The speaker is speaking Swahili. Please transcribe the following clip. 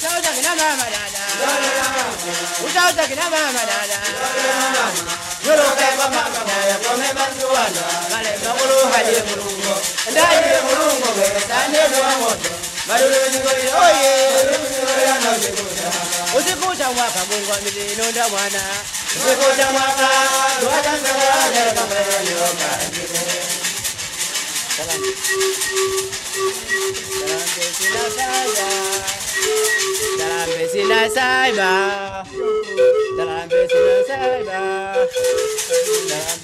kina mama dada. Utauza kina mama dada. Yoro kema mama dada kome banduana. Kale makulu hadi mulungo. Ndani mulungo besane kwa moto. Marulu ngori oye. Usikuta mwaka Mungu amejinonda mwana. Usikuta mwaka duatanza kwa kama yoka. Salam besina saiba. Salam besina saiba.